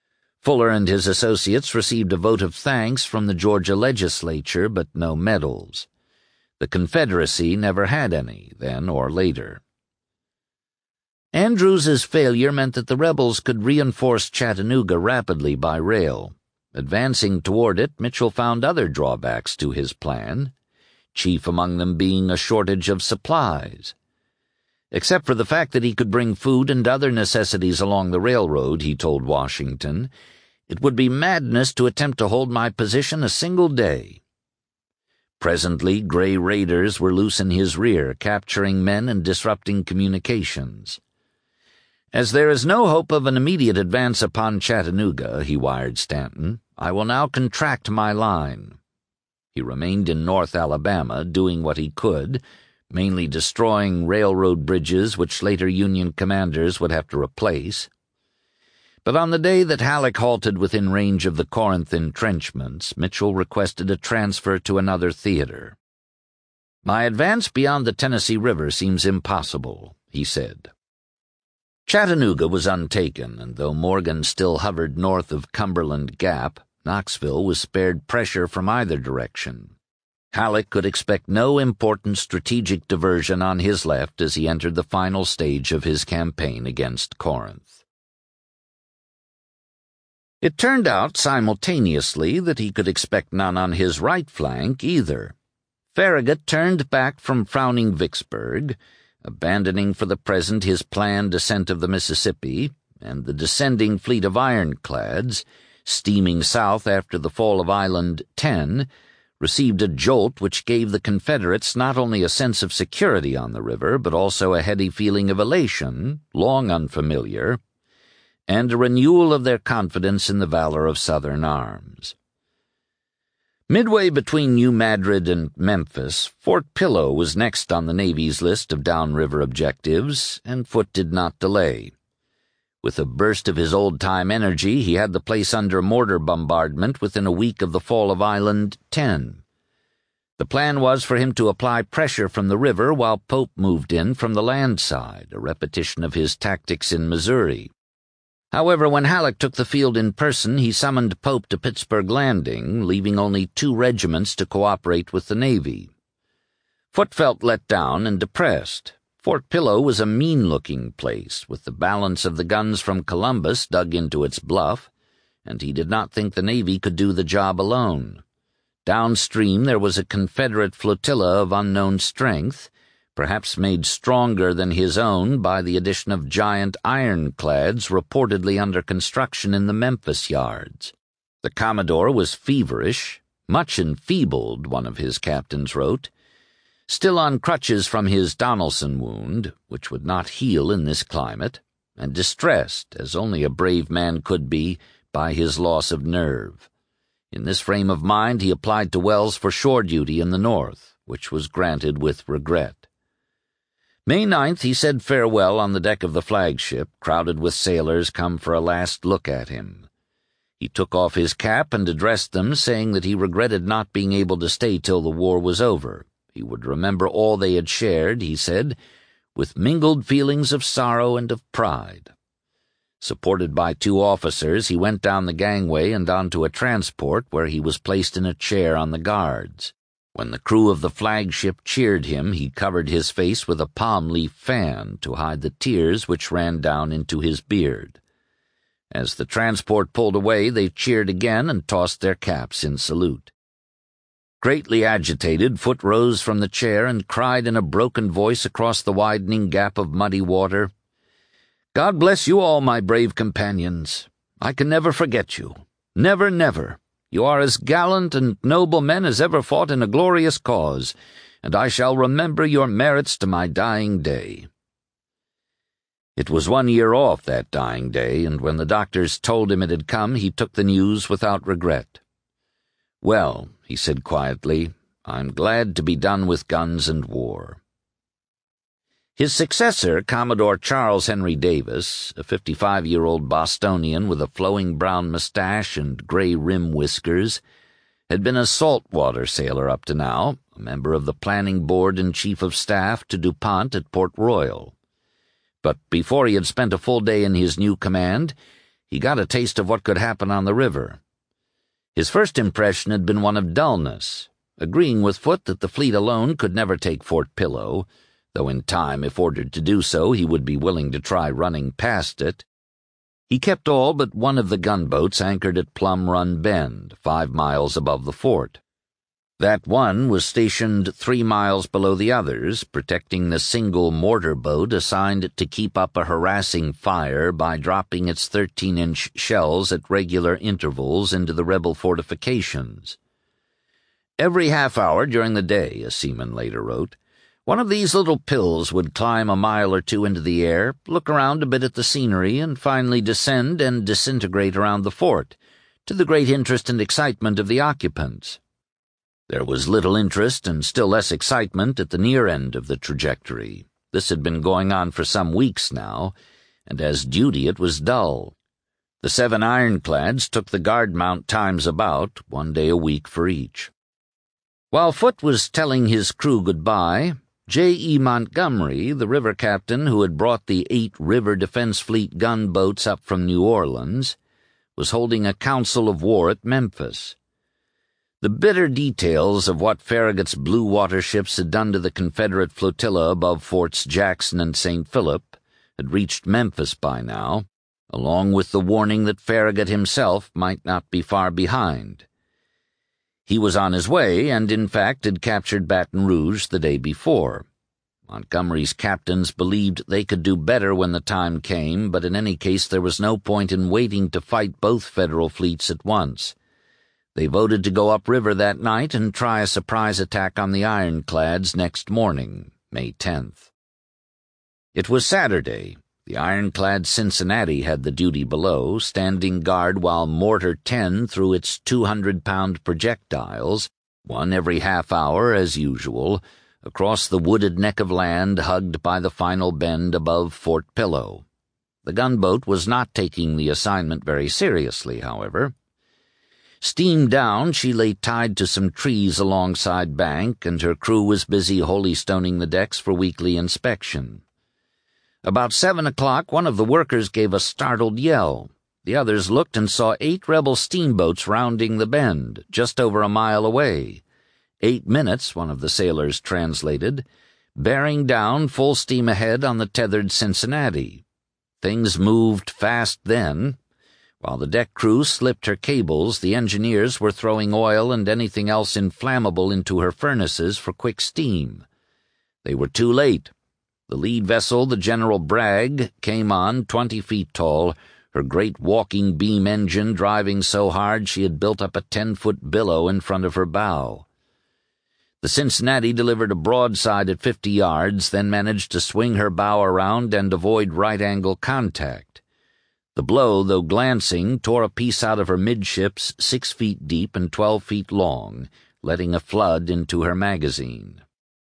Fuller and his associates received a vote of thanks from the Georgia legislature, but no medals. The Confederacy never had any, then or later. Andrews's failure meant that the rebels could reinforce Chattanooga rapidly by rail. Advancing toward it, Mitchell found other drawbacks to his plan, chief among them being a shortage of supplies. Except for the fact that he could bring food and other necessities along the railroad, he told Washington, it would be madness to attempt to hold my position a single day. Presently, gray raiders were loose in his rear, capturing men and disrupting communications. As there is no hope of an immediate advance upon Chattanooga, he wired Stanton, I will now contract my line. He remained in North Alabama, doing what he could, mainly destroying railroad bridges which later Union commanders would have to replace. But on the day that Halleck halted within range of the Corinth entrenchments, Mitchell requested a transfer to another theater. My advance beyond the Tennessee River seems impossible, he said. Chattanooga was untaken, and though Morgan still hovered north of Cumberland Gap, Knoxville was spared pressure from either direction. Halleck could expect no important strategic diversion on his left as he entered the final stage of his campaign against Corinth. It turned out simultaneously that he could expect none on his right flank either. Farragut turned back from frowning Vicksburg, abandoning for the present his planned descent of the Mississippi, and the descending fleet of ironclads, steaming south after the fall of Island 10, received a jolt which gave the Confederates not only a sense of security on the river, but also a heady feeling of elation, long unfamiliar, and a renewal of their confidence in the valor of Southern arms. Midway between New Madrid and Memphis, Fort Pillow was next on the Navy's list of downriver objectives, and Foote did not delay. With a burst of his old-time energy, he had the place under mortar bombardment within a week of the fall of Island 10. The plan was for him to apply pressure from the river while Pope moved in from the land side, a repetition of his tactics in Missouri. However, when Halleck took the field in person, he summoned Pope to Pittsburgh Landing, leaving only 2 regiments to cooperate with the Navy. Foote felt let down and depressed. Fort Pillow was a mean-looking place, with the balance of the guns from Columbus dug into its bluff, and he did not think the Navy could do the job alone. Downstream there was a Confederate flotilla of unknown strength, perhaps made stronger than his own by the addition of giant ironclads reportedly under construction in the Memphis yards. The Commodore was feverish, much enfeebled, one of his captains wrote, still on crutches from his Donelson wound, which would not heal in this climate, and distressed, as only a brave man could be, by his loss of nerve. In this frame of mind he applied to Wells for shore duty in the North, which was granted with regret. May 9th he said farewell on the deck of the flagship, crowded with sailors come for a last look at him. He took off his cap and addressed them, saying that he regretted not being able to stay till the war was over. He would remember all they had shared, he said, with mingled feelings of sorrow and of pride. Supported by 2 officers, he went down the gangway and onto a transport where he was placed in a chair on the guards. When the crew of the flagship cheered him, he covered his face with a palm leaf fan to hide the tears which ran down into his beard. As the transport pulled away, they cheered again and tossed their caps in salute. Greatly agitated, Foote rose from the chair and cried in a broken voice across the widening gap of muddy water, "God bless you all, my brave companions. I can never forget you. Never, never. You are as gallant and noble men as ever fought in a glorious cause, and I shall remember your merits to my dying day." It was 1 year off that dying day, and when the doctors told him it had come, he took the news without regret. "Well," he said quietly, "I'm glad to be done with guns and war." His successor, Commodore Charles Henry Davis, a 55-year-old Bostonian with a flowing brown mustache and gray rim whiskers, had been a saltwater sailor up to now, a member of the planning board and chief of staff to DuPont at Port Royal. But before he had spent a full day in his new command, he got a taste of what could happen on the river. His first impression had been one of dullness, agreeing with Foote that the fleet alone could never take Fort Pillow, though in time, if ordered to do so, he would be willing to try running past it. He kept all but one of the gunboats anchored at Plum Run Bend, 5 miles above the fort. That one was stationed 3 miles below the others, protecting the single mortar boat assigned to keep up a harassing fire by dropping its 13-inch shells at regular intervals into the rebel fortifications. Every half-hour during the day, a seaman later wrote, one of these little pills would climb a mile or two into the air, look around a bit at the scenery, and finally descend and disintegrate around the fort, to the great interest and excitement of the occupants. There was little interest and still less excitement at the near end of the trajectory. This had been going on for some weeks now, and as duty it was dull. The 7 ironclads took the guard mount times about, 1 day a week for each. While Foote was telling his crew goodbye, J.E. Montgomery, the river captain who had brought the 8 River Defense Fleet gunboats up from New Orleans, was holding a council of war at Memphis. The bitter details of what Farragut's blue water ships had done to the Confederate flotilla above Forts Jackson and St. Philip had reached Memphis by now, along with the warning that Farragut himself might not be far behind. He was on his way and, in fact, had captured Baton Rouge the day before. Montgomery's captains believed they could do better when the time came, but in any case there was no point in waiting to fight both Federal fleets at once. They voted to go upriver that night and try a surprise attack on the ironclads next morning, May 10th. It was Saturday. The ironclad Cincinnati had the duty below, standing guard while Mortar 10 threw its 200-pound projectiles, one every half hour as usual, across the wooded neck of land hugged by the final bend above Fort Pillow. The gunboat was not taking the assignment very seriously, however. Steam down, she lay tied to some trees alongside bank, and her crew was busy holystoning the decks for weekly inspection. About 7 o'clock, one of the workers gave a startled yell. The others looked and saw 8 rebel steamboats rounding the bend, just over a mile away. 8 minutes, one of the sailors translated, bearing down full steam ahead on the tethered Cincinnati. Things moved fast then. While the deck crew slipped her cables, the engineers were throwing oil and anything else inflammable into her furnaces for quick steam. They were too late. The lead vessel, the General Bragg, came on 20 feet tall, her great walking beam engine driving so hard she had built up a 10-foot billow in front of her bow. The Cincinnati delivered a broadside at 50 yards, then managed to swing her bow around and avoid right-angle contact. The blow, though glancing, tore a piece out of her midships 6 feet deep and 12 feet long, letting a flood into her magazine.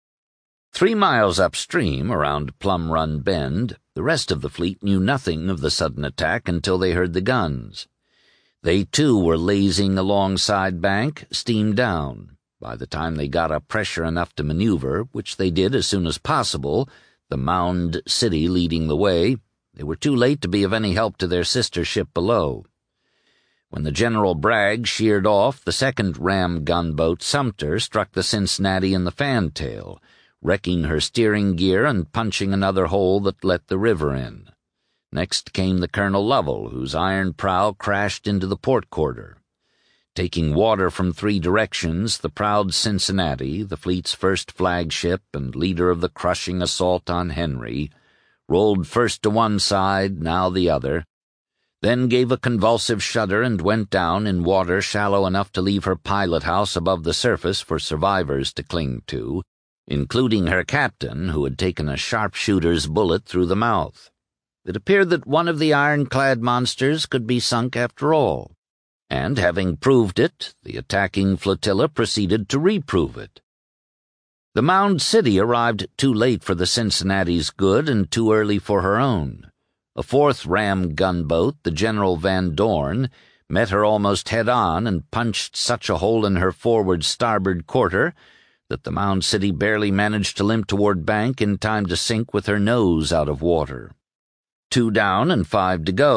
3 miles upstream, around Plum Run Bend, the rest of the fleet knew nothing of the sudden attack until they heard the guns. They, too, were lazing alongside bank, steam down. By the time they got up pressure enough to maneuver, which they did as soon as possible, the Mound City leading the way, they were too late to be of any help to their sister ship below. When the General Bragg sheered off, the second ram gunboat Sumter struck the Cincinnati in the fantail, wrecking her steering gear and punching another hole that let the river in. Next came the Colonel Lovell, whose iron prow crashed into the port quarter. Taking water from 3 directions, the proud Cincinnati, the fleet's first flagship and leader of the crushing assault on Henry, rolled first to one side, now the other, then gave a convulsive shudder and went down in water shallow enough to leave her pilot-house above the surface for survivors to cling to, including her captain, who had taken a sharpshooter's bullet through the mouth. It appeared that one of the ironclad monsters could be sunk after all, and having proved it, the attacking flotilla proceeded to reprove it. The Mound City arrived too late for the Cincinnati's good and too early for her own. A 4th ram gunboat, the General Van Dorn, met her almost head-on and punched such a hole in her forward starboard quarter that the Mound City barely managed to limp toward bank in time to sink with her nose out of water. 2 down and 5 to go.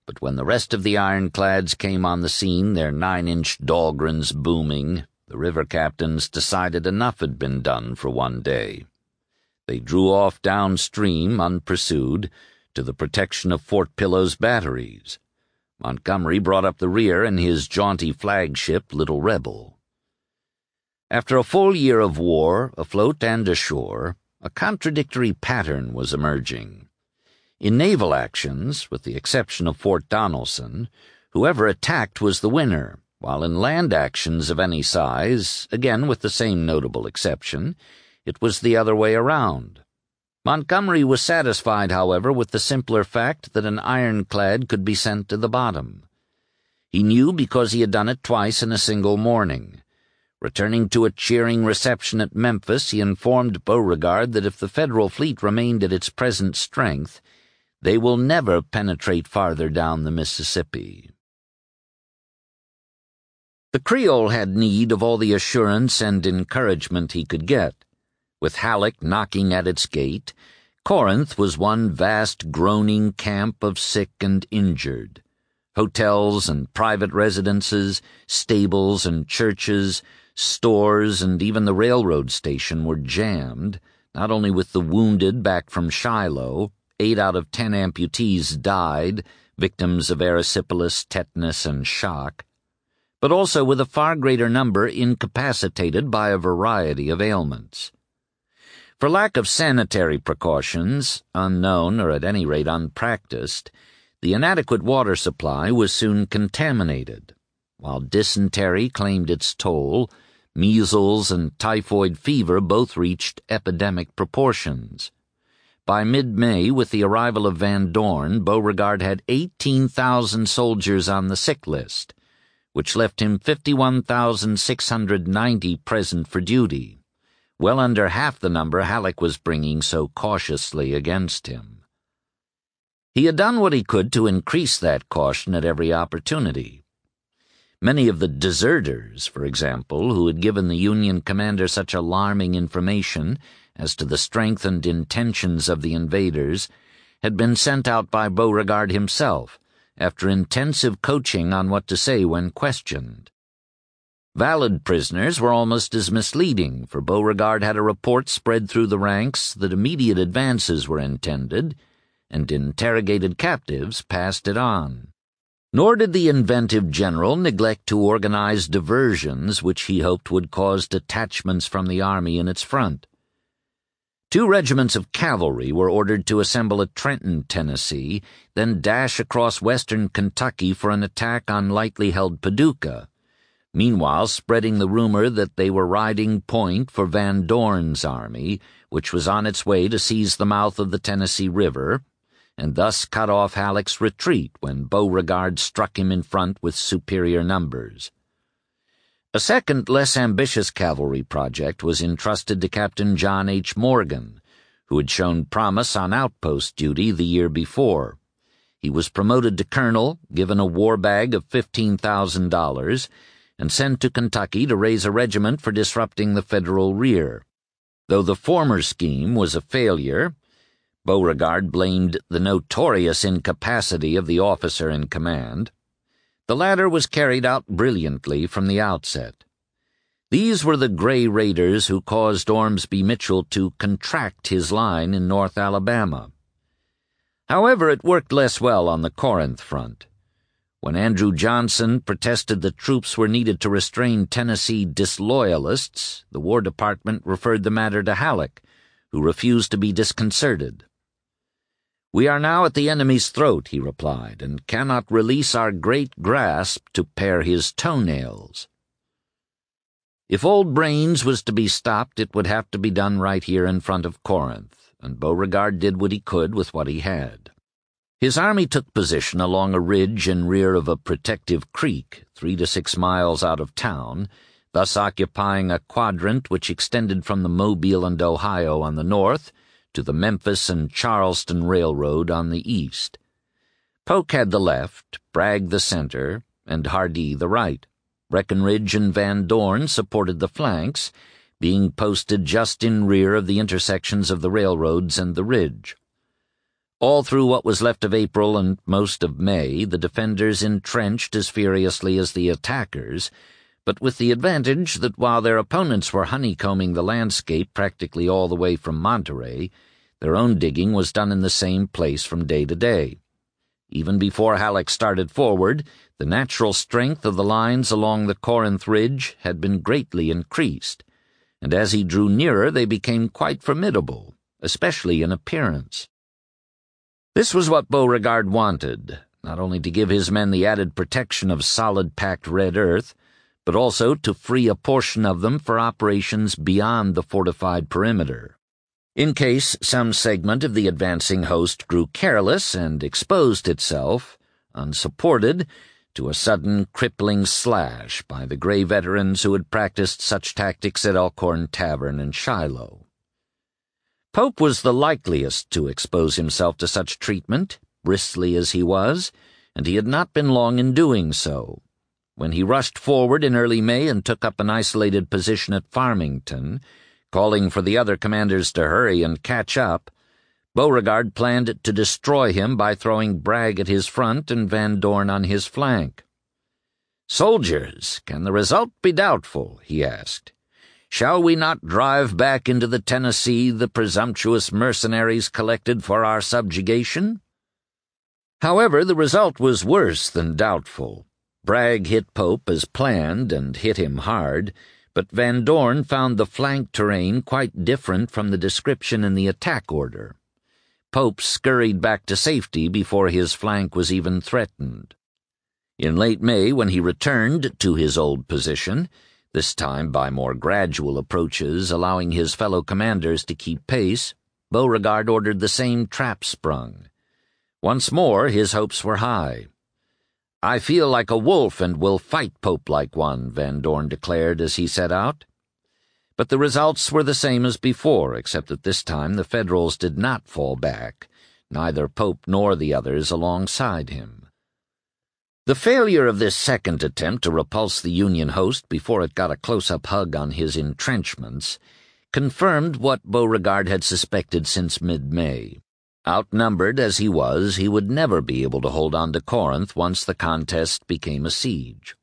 But when the rest of the ironclads came on the scene, their 9-inch Dahlgrens booming, the river captains decided enough had been done for one day. They drew off downstream, unpursued, to the protection of Fort Pillow's batteries. Montgomery brought up the rear in his jaunty flagship, Little Rebel. After a full year of war, afloat and ashore, a contradictory pattern was emerging. In naval actions, with the exception of Fort Donelson, whoever attacked was the winner, while in land actions of any size, again with the same notable exception, it was the other way around. Montgomery was satisfied, however, with the simpler fact that an ironclad could be sent to the bottom. He knew because he had done it twice in a single morning. Returning to a cheering reception at Memphis, he informed Beauregard that if the Federal fleet remained at its present strength, they will never penetrate farther down the Mississippi. The Creole had need of all the assurance and encouragement he could get. With Halleck knocking at its gate, Corinth was one vast groaning camp of sick and injured. Hotels and private residences, stables and churches, stores, and even the railroad station were jammed, not only with the wounded back from Shiloh. 8 out of 10 amputees died, victims of erysipelas, tetanus, and shock, but also with a far greater number incapacitated by a variety of ailments. For lack of sanitary precautions, unknown or at any rate unpracticed, the inadequate water supply was soon contaminated. While dysentery claimed its toll, measles and typhoid fever both reached epidemic proportions. By mid-May, with the arrival of Van Dorn, Beauregard had 18,000 soldiers on the sick list, which left him 51,690 present for duty, well under half the number Halleck was bringing so cautiously against him. He had done what he could to increase that caution at every opportunity. Many of the deserters, for example, who had given the Union commander such alarming information as to the strength and intentions of the invaders, had been sent out by Beauregard himself, after intensive coaching on what to say when questioned. Valid prisoners were almost as misleading, for Beauregard had a report spread through the ranks that immediate advances were intended, and interrogated captives passed it on. Nor did the inventive general neglect to organize diversions which he hoped would cause detachments from the army in its front. 2 regiments of cavalry were ordered to assemble at Trenton, Tennessee, then dash across western Kentucky for an attack on lightly held Paducah, meanwhile spreading the rumor that they were riding point for Van Dorn's army, which was on its way to seize the mouth of the Tennessee River, and thus cut off Halleck's retreat when Beauregard struck him in front with superior numbers. A second, less ambitious cavalry project was entrusted to Captain John H. Morgan, who had shown promise on outpost duty the year before. He was promoted to colonel, given a war bag of $15,000, and sent to Kentucky to raise a regiment for disrupting the Federal rear. Though the former scheme was a failure, Beauregard blamed the notorious incapacity of the officer in command. The latter was carried out brilliantly from the outset. These were the Gray Raiders who caused Ormsby Mitchell to contract his line in North Alabama. However, it worked less well on the Corinth front. When Andrew Johnson protested that troops were needed to restrain Tennessee disloyalists, the War Department referred the matter to Halleck, who refused to be disconcerted. "We are now at the enemy's throat," he replied, "and cannot release our great grasp to pare his toenails." If Old Brains was to be stopped, it would have to be done right here in front of Corinth, and Beauregard did what he could with what he had. His army took position along a ridge in rear of a protective creek, 3 to 6 miles out of town, thus occupying a quadrant which extended from the Mobile and Ohio on the north to the Memphis and Charleston Railroad on the east. Polk had the left, Bragg the center, and Hardee the right. Breckinridge and Van Dorn supported the flanks, being posted just in rear of the intersections of the railroads and the ridge. All through what was left of April and most of May, the defenders entrenched as furiously as the attackers, but with the advantage that while their opponents were honeycombing the landscape practically all the way from Monterey, their own digging was done in the same place from day to day. Even before Halleck started forward, the natural strength of the lines along the Corinth Ridge had been greatly increased, and as he drew nearer they became quite formidable, especially in appearance. This was what Beauregard wanted, not only to give his men the added protection of solid-packed red earth, but also to free a portion of them for operations beyond the fortified perimeter. In case some segment of the advancing host grew careless and exposed itself, unsupported, to a sudden crippling slash by the gray veterans who had practiced such tactics at Elkhorn Tavern and Shiloh. Pope was the likeliest to expose himself to such treatment, bristly as he was, and he had not been long in doing so. When he rushed forward in early May and took up an isolated position at Farmington, calling for the other commanders to hurry and catch up, Beauregard planned to destroy him by throwing Bragg at his front and Van Dorn on his flank. "Soldiers, can the result be doubtful?" he asked. "Shall we not drive back into the Tennessee the presumptuous mercenaries collected for our subjugation?" However, the result was worse than doubtful. Bragg hit Pope as planned and hit him hard, but Van Dorn found the flank terrain quite different from the description in the attack order. Pope scurried back to safety before his flank was even threatened. In late May, when he returned to his old position, this time by more gradual approaches allowing his fellow commanders to keep pace, Beauregard ordered the same trap sprung. Once more his hopes were high. "I feel like a wolf and will fight Pope like one," Van Dorn declared as he set out. But the results were the same as before, except that this time the Federals did not fall back, neither Pope nor the others alongside him. The failure of this second attempt to repulse the Union host before it got a close-up hug on his entrenchments confirmed what Beauregard had suspected since mid-May. Outnumbered as he was, he would never be able to hold on to Corinth once the contest became a siege.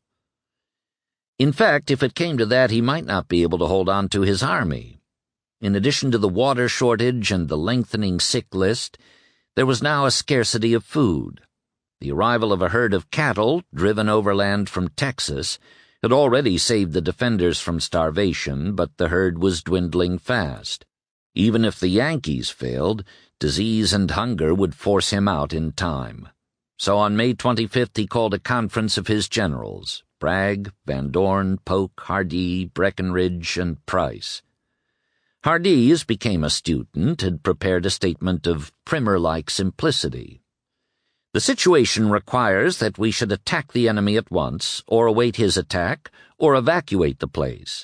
In fact, if it came to that, he might not be able to hold on to his army. In addition to the water shortage and the lengthening sick list, there was now a scarcity of food. The arrival of a herd of cattle, driven overland from Texas, had already saved the defenders from starvation, but the herd was dwindling fast. Even if the Yankees failed, disease and hunger would force him out in time. So on May 25th he called a conference of his generals, Bragg, Van Dorn, Polk, Hardee, Breckinridge, and Price. Hardee, as became a student, had prepared a statement of primer-like simplicity. "The situation requires that we should attack the enemy at once, or await his attack, or evacuate the place.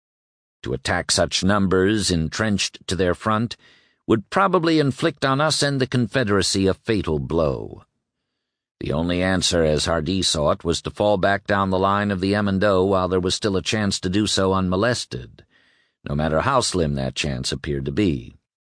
To attack such numbers, entrenched to their front, would probably inflict on us and the Confederacy a fatal blow. The only answer, as Hardee saw it, was to fall back down the line of the M&O while there was still a chance to do so unmolested, no matter how slim that chance appeared to be."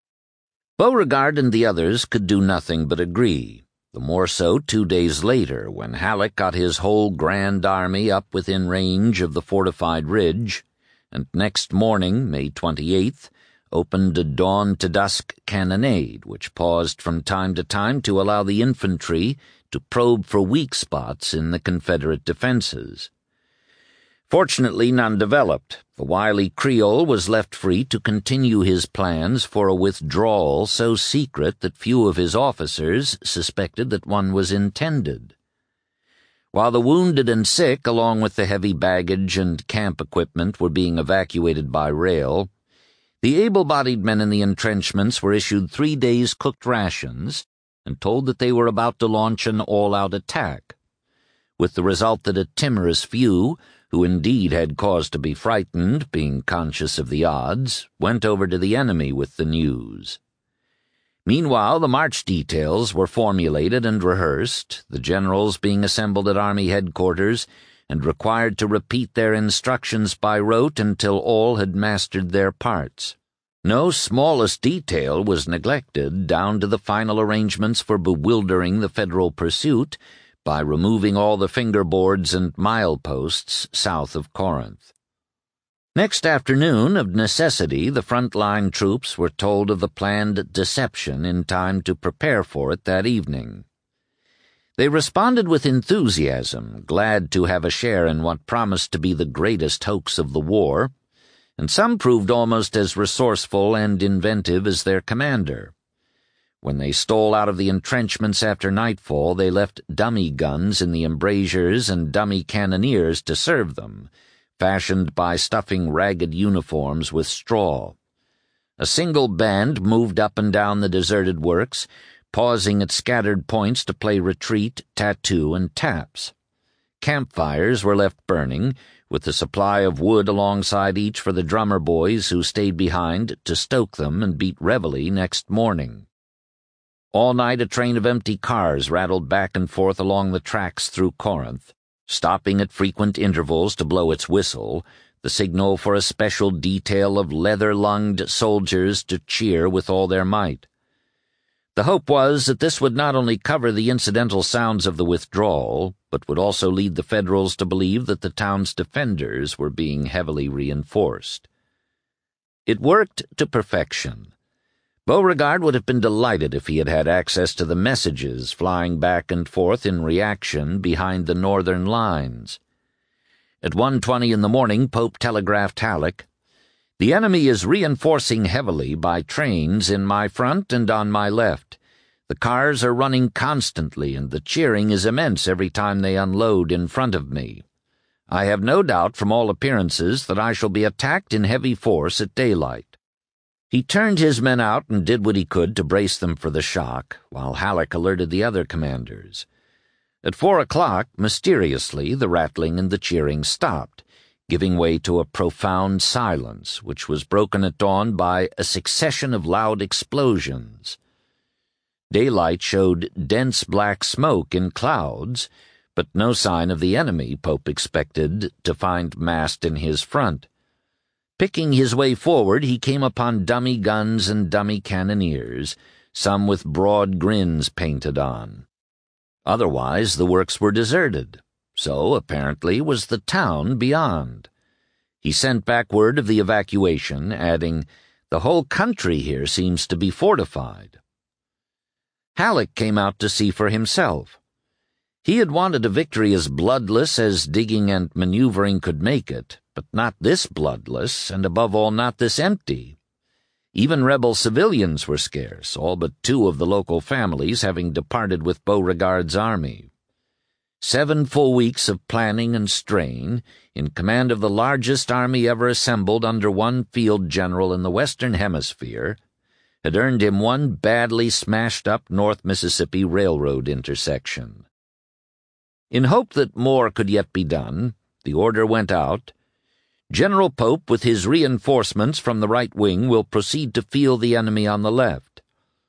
Beauregard and the others could do nothing but agree, the more so 2 days later when Halleck got his whole grand army up within range of the fortified ridge, and next morning, May 28th, opened a dawn-to-dusk cannonade which paused from time to time to allow the infantry to probe for weak spots in the Confederate defenses. Fortunately, none developed. The wily Creole was left free to continue his plans for a withdrawal so secret that few of his officers suspected that one was intended. While the wounded and sick, along with the heavy baggage and camp equipment, were being evacuated by rail, the able-bodied men in the entrenchments were issued 3 days' cooked rations and told that they were about to launch an all-out attack, with the result that a timorous few, who indeed had cause to be frightened, being conscious of the odds, went over to the enemy with the news. Meanwhile, the march details were formulated and rehearsed, the generals being assembled at Army headquarters and required to repeat their instructions by rote until all had mastered their parts. No smallest detail was neglected, down to the final arrangements for bewildering the Federal pursuit by removing all the fingerboards and mileposts south of Corinth. Next afternoon, of necessity, the front-line troops were told of the planned deception in time to prepare for it that evening. They responded with enthusiasm, glad to have a share in what promised to be the greatest hoax of the war, and some proved almost as resourceful and inventive as their commander. When they stole out of the entrenchments after nightfall, they left dummy guns in the embrasures and dummy cannoneers to serve them, fashioned by stuffing ragged uniforms with straw. A single band moved up and down the deserted works, pausing at scattered points to play retreat, tattoo, and taps. Campfires were left burning, with the supply of wood alongside each for the drummer boys who stayed behind to stoke them and beat reveille next morning. All night a train of empty cars rattled back and forth along the tracks through Corinth, stopping at frequent intervals to blow its whistle, the signal for a special detail of leather-lunged soldiers to cheer with all their might. The hope was that this would not only cover the incidental sounds of the withdrawal, but would also lead the Federals to believe that the town's defenders were being heavily reinforced. It worked to perfection. Beauregard would have been delighted if he had had access to the messages flying back and forth in reaction behind the northern lines. At 1:20 in the morning, Pope telegraphed Halleck, "The enemy is reinforcing heavily by trains in my front and on my left. The cars are running constantly, and the cheering is immense every time they unload in front of me. I have no doubt from all appearances that I shall be attacked in heavy force at daylight." He turned his men out and did what he could to brace them for the shock, while Halleck alerted the other commanders. At 4 o'clock, mysteriously, the rattling and the cheering stopped, giving way to a profound silence, which was broken at dawn by a succession of loud explosions. Daylight showed dense black smoke in clouds, but no sign of the enemy Pope expected to find massed in his front. Picking his way forward, he came upon dummy guns and dummy cannoneers, some with broad grins painted on. Otherwise, the works were deserted. So, apparently, was the town beyond. He sent back word of the evacuation, adding, "The whole country here seems to be fortified." Halleck came out to see for himself. He had wanted a victory as bloodless as digging and maneuvering could make it, but not this bloodless, and above all not this empty. Even rebel civilians were scarce, all but 2 of the local families having departed with Beauregard's army. 7 full weeks of planning and strain, in command of the largest army ever assembled under one field general in the Western Hemisphere, had earned him one badly smashed-up North Mississippi Railroad intersection. In hope that more could yet be done, the order went out, "General Pope with his reinforcements from the right wing will proceed to field the enemy on the left."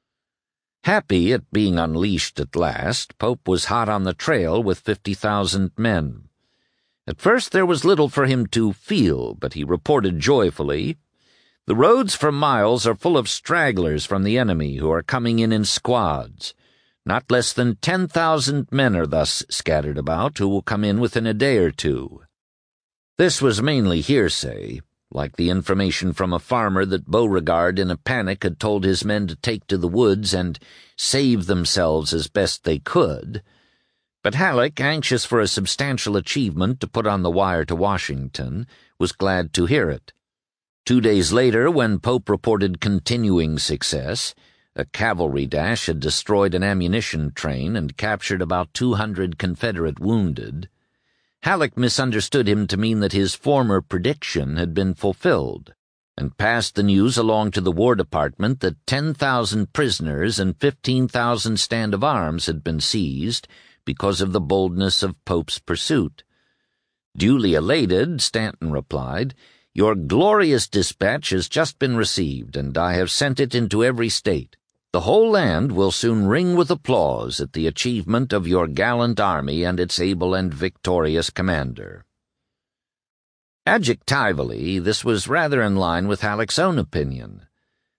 Happy at being unleashed at last, Pope was hot on the trail with 50,000 men. At first there was little for him to feel, but he reported joyfully, "The roads for miles are full of stragglers from the enemy who are coming in squads. Not less than 10,000 men are thus scattered about, who will come in within a day or two." This was mainly hearsay, like the information from a farmer that Beauregard in a panic had told his men to take to the woods and save themselves as best they could. But Halleck, anxious for a substantial achievement to put on the wire to Washington, was glad to hear it. 2 days later, when Pope reported continuing success, a cavalry dash had destroyed an ammunition train and captured about 200 Confederate wounded, Halleck misunderstood him to mean that his former prediction had been fulfilled, and passed the news along to the War Department that 10,000 prisoners and 15,000 stand-of-arms had been seized because of the boldness of Pope's pursuit. Duly elated, Stanton replied, "Your glorious dispatch has just been received, and I have sent it into every state. The whole land will soon ring with applause at the achievement of your gallant army and its able and victorious commander." Adjectively, this was rather in line with Halleck's own opinion.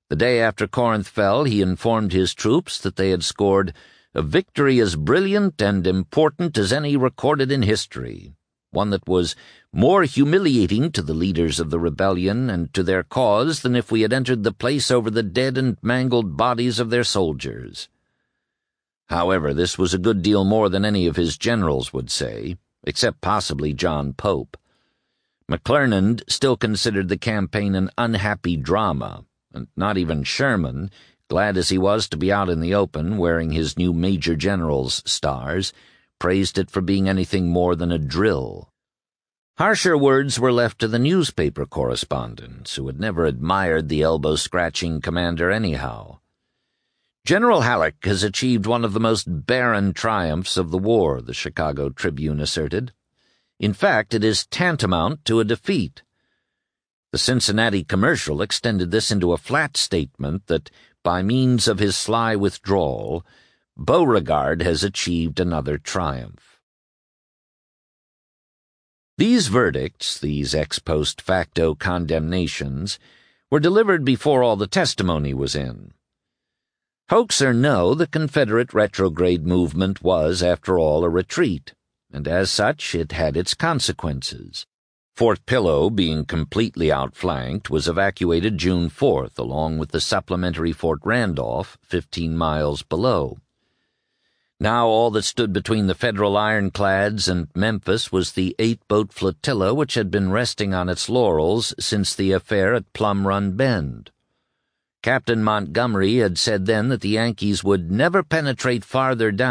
The day after Corinth fell, he informed his troops that they had scored a victory as brilliant and important as any recorded in history, one that was more humiliating to the leaders of the rebellion and to their cause than if we had entered the place over the dead and mangled bodies of their soldiers. However, this was a good deal more than any of his generals would say, except possibly John Pope. McClernand still considered the campaign an unhappy drama, and not even Sherman, glad as he was to be out in the open wearing his new Major General's stars, praised it for being anything more than a drill. Harsher words were left to the newspaper correspondents, who had never admired the elbow-scratching commander anyhow. General Halleck has achieved one of the most barren triumphs of the war, the Chicago Tribune asserted. In fact, it is tantamount to a defeat. The Cincinnati Commercial extended this into a flat statement that, by means of his sly withdrawal, Beauregard has achieved another triumph. These verdicts, these ex post facto condemnations, were delivered before all the testimony was in. Hoax or no, the Confederate retrograde movement was, after all, a retreat, and as such it had its consequences. Fort Pillow, being completely outflanked, was evacuated June 4th, along with the supplementary Fort Randolph, 15 miles below. Now all that stood between the Federal ironclads and Memphis was the 8-boat flotilla which had been resting on its laurels since the affair at Plum Run Bend. Captain Montgomery had said then that the Yankees would never penetrate farther down